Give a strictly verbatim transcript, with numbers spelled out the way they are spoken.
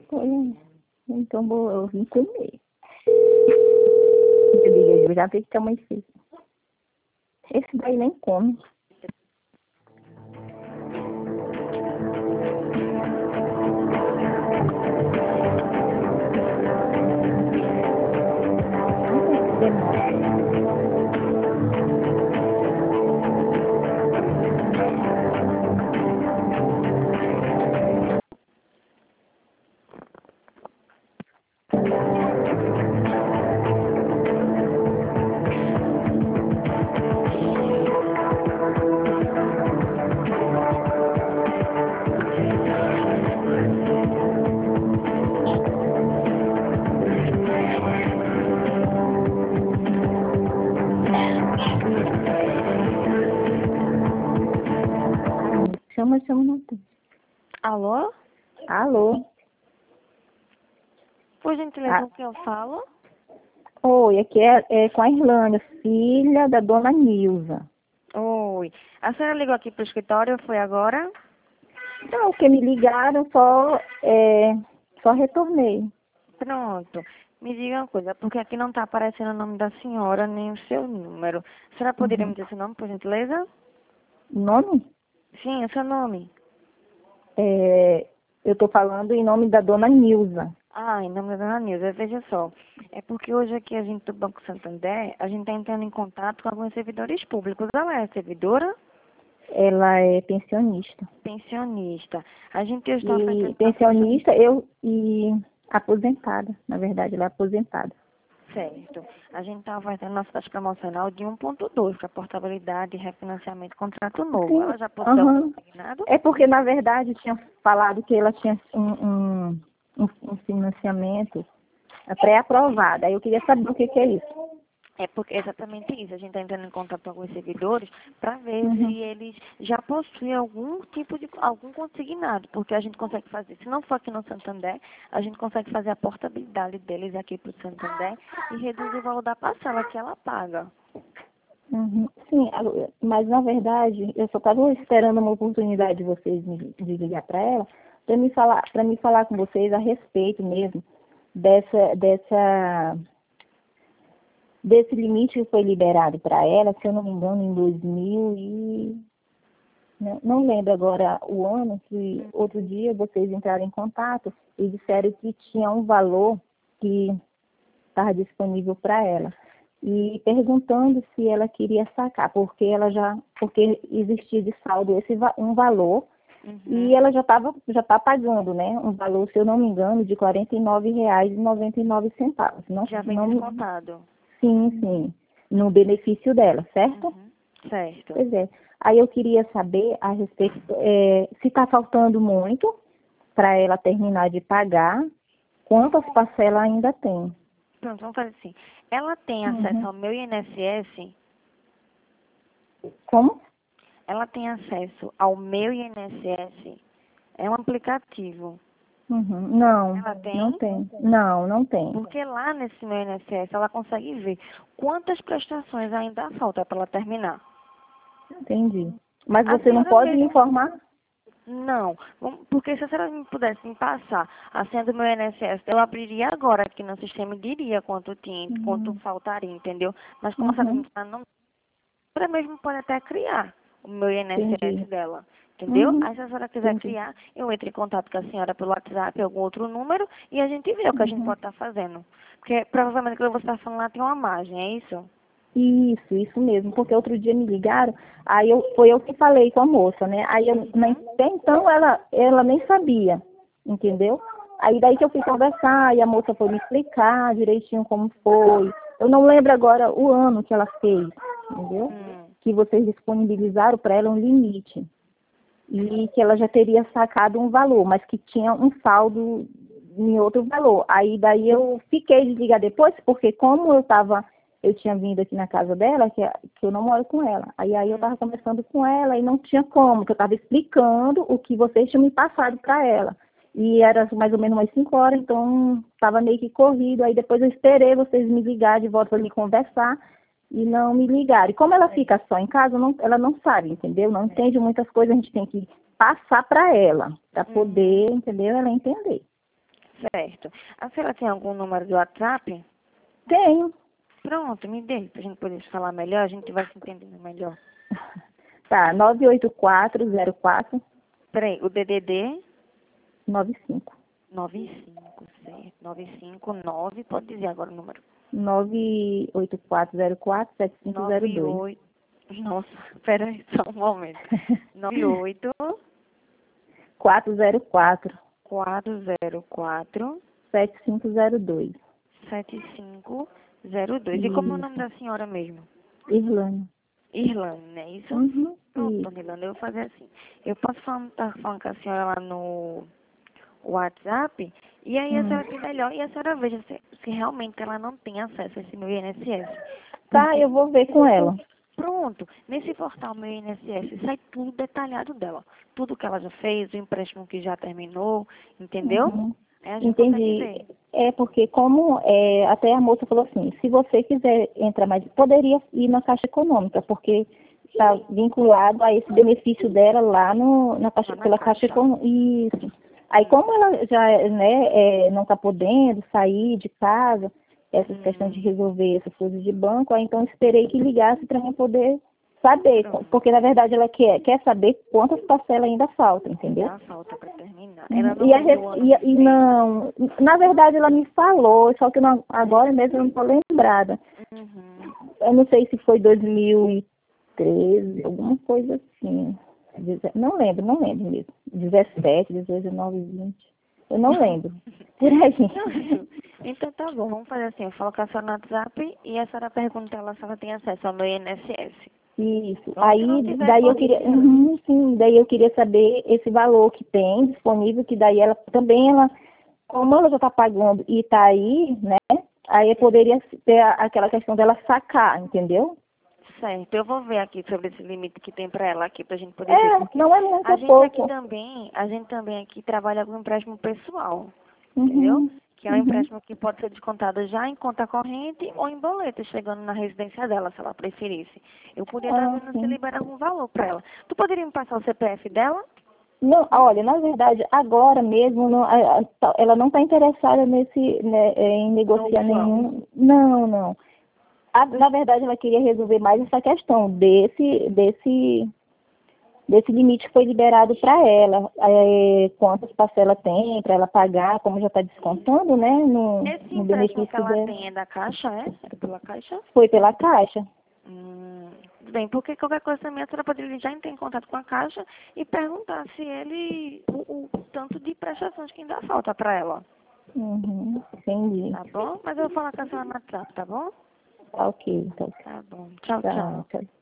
Foi, então vou, eu vim comer. Eu digo, eu já vi que a mãe fez. Esse daí nem come. Chama, chama, não tem. Alô? Alô? Por gentileza, Ah. o que eu falo? Oi, aqui é, é com a Irlanda, filha da dona Nilza. Oi. A senhora ligou aqui pro escritório, foi agora? Não, que me ligaram, só, é, só retornei. Pronto. Me diga uma coisa, porque aqui não está aparecendo o nome da senhora, nem o seu número. A senhora poderia Uhum. me dizer seu nome, por gentileza? O nome? Sim, o seu nome. É, eu estou falando em nome da dona Nilza. Ah, em nome da dona Nilza, veja só. É porque hoje aqui a gente do Banco Santander, a gente está entrando em contato com alguns servidores públicos. Ela é servidora? Ela é pensionista. Pensionista. A gente hoje está E oferecendo uma proposta. pensionista, eu e aposentada. Na verdade, ela é aposentada. Certo. A gente está oferecendo nossa taxa promocional de um ponto dois para portabilidade e refinanciamento de contrato novo. Sim, Ela já possui algum aham. consignado? É porque, na verdade, tinha falado que ela tinha um, um, um um financiamento pré-aprovado. Aí eu queria saber o que, que é isso. É porque é exatamente isso. A gente está entrando em contato com alguns servidores para ver Uhum. se eles já possuem algum tipo de algum consignado, porque a gente consegue fazer. Se não for aqui no Santander, a gente consegue fazer a portabilidade deles aqui para o Santander e reduzir o valor da parcela que ela paga. Uhum. Sim, a- mas na verdade, eu só estava esperando uma oportunidade de vocês me, de ligar para ela, para me falar, para me falar com vocês a respeito mesmo dessa, dessa, desse limite que foi liberado para ela, se eu não me engano, em dois mil e não, não lembro agora o ano, que outro dia vocês entraram em contato e disseram que tinha um valor que estava disponível para ela. E perguntando se ela queria sacar, porque ela já, porque existia de saldo esse va- um valor, Uhum. e ela já estava já tá pagando, né? Um valor, se eu não me engano, de quarenta e nove reais e noventa e nove centavos. Não, Já vem não, me- descontado. sim, sim, no benefício dela, certo? Uhum. Certo. Pois é. Aí eu queria saber a respeito, é, se está faltando muito para ela terminar de pagar, quantas parcelas ainda tem. Pronto, vamos fazer assim. Ela tem acesso Uhum. ao meu I N S S? Como? Ela tem acesso ao meu I N S S? É um aplicativo. Uhum. Não, Ela tem? não tem. Não, não tem. Porque lá nesse meu I N S S ela consegue ver quantas prestações ainda falta para ela terminar. Entendi. Mas A você não senhora pode me mesmo? informar? Não, Vamos- porque se a senhora me pudesse me passar a senha do meu I N S S, eu abriria agora aqui no sistema e diria quanto tinha, quanto Uhum. faltaria, entendeu? Mas como a senhora me Uhum. fala, não, a senhora mesmo pode até criar o meu I N S S Entendi. dela, entendeu? Uhum. Aí se a senhora quiser Entendi. criar, eu entro em contato com a senhora pelo WhatsApp, algum outro número, e a gente vê o que a gente Uhum. pode estar fazendo. Porque provavelmente o que você está falando lá tem uma margem, é isso? Isso, isso mesmo. Porque outro dia me ligaram, aí eu, foi eu que falei com a moça, né? Aí eu, nem- até então ela, ela nem sabia, entendeu? Aí daí que eu fui conversar e a moça foi me explicar direitinho como foi. Eu não lembro agora o ano que ela fez, entendeu? Hum. Que vocês disponibilizaram para ela um limite. E que ela já teria sacado um valor, mas que tinha um saldo em outro valor. Aí daí eu fiquei de ligar depois, porque como eu estava, eu tinha vindo aqui na casa dela, que, que eu não moro com ela. Aí, aí eu estava conversando com ela e não tinha como, que eu estava explicando o que vocês tinham me passado para ela. E era mais ou menos umas cinco horas, então estava meio que corrido. Aí depois eu esperei vocês me ligar de volta para me conversar e não me ligaram. E como ela fica só em casa, não, ela não sabe, entendeu? Não entende muitas coisas, a gente tem que passar para ela, para poder, entendeu? Ela entender. Certo. A senhora tem algum número de WhatsApp? Tenho. Pronto, me dê, para a gente poder falar melhor, a gente vai se entendendo melhor. Tá, nove oito quatro zero quatro Peraí, o D D D nove cinco. nove cinco, certo. nove cinco nove, pode dizer agora o número. nove oito quatro zero quatro sete cinco zero nove dois. oito. Nossa, peraí, só um momento. nove oito quatro zero quatro quatro zero quatro sete cinco zero dois. sete cinco zero dois. E como é o nome da senhora mesmo? Irlanda. Irlanda, não é isso? Uhum. Pronto, Isso. dona Irlanda, eu vou fazer assim. Eu posso falar, tá falando com a senhora lá no WhatsApp, e aí a Hum. senhora tem melhor, e a senhora veja se, se realmente ela não tem acesso a esse meu I N S S. Tá, Porque, eu vou ver com ela. pronto, nesse portal meu I N S S sai tudo detalhado dela. Tudo que ela já fez, o empréstimo que já terminou, entendeu? Uhum. Aí a gente consegue Entendi. ver. É porque como é, até a moça falou assim, se você quiser entrar mais, poderia ir na Caixa Econômica, porque está vinculado a esse benefício dela lá no, na caixa, Lá na pela Caixa Caixa. Econômica. Isso. Aí como ela já né, é, não está podendo sair de casa, essas Hum. questões de resolver essas coisas de banco, aí então esperei que ligasse para mim poder saber, Pronto. porque na verdade ela quer, quer saber quantas parcelas ainda faltam, entendeu? Ainda falta para terminar. Uhum. Ela não E, a, lembra o ano res- e, que e fez. não, na verdade ela me falou, só que eu não, agora mesmo eu não estou lembrada. Uhum. Eu não sei se foi dois mil e treze, alguma coisa assim. Deze- Não lembro, não lembro mesmo. dezessete, dezoito, dezenove, vinte. Eu não lembro. Por aí. Pronto. Então tá bom, vamos fazer assim, eu falo com a senhora no WhatsApp e a senhora pergunta ela se ela tem acesso ao meu I N S S. Isso. Então, se não Aí, tiver, daí eu pode queria, ser. uhum, sim, daí eu queria saber esse valor que tem disponível, que daí ela também ela, como ela já está pagando e está aí, né? Aí poderia ter a- aquela questão dela sacar, entendeu? Certo, eu vou ver aqui sobre esse limite que tem para ela aqui, pra gente poder ver. É, Porque não é muito, a é gente aqui pouco. também, a gente também aqui trabalha com empréstimo pessoal, Uhum, entendeu? Que é um uhum. empréstimo que pode ser descontado já em conta corrente ou em boleto, chegando na residência dela, se ela preferisse. Eu poderia estar Ah, vendo se sim. libera algum valor para ela. Tu poderia me passar o C P F dela? Não, olha, na verdade, agora mesmo, não, a- a- tá- ela não está interessada nesse, né, em negociar Não, não. nenhum. Não, não. A- na verdade, ela queria resolver mais essa questão desse, desse, desse limite que foi liberado para ela. É, quantas parcelas tem para ela pagar, como já está descontando, né, no, Esse no empréstimo que benefício ela dela. tem é da Caixa, é? É pela Caixa? Foi pela Caixa. Hum, bem, porque qualquer coisa também a senhora poderia já entrar em contato com a Caixa e perguntar se ele, o, o tanto de prestações que ainda falta para ela, Uhum, entendi. tá bom? Mas eu vou falar com a senhora no WhatsApp, tá bom? Tá ok, então. Tá bom. Tchau, Tá, tchau. tchau.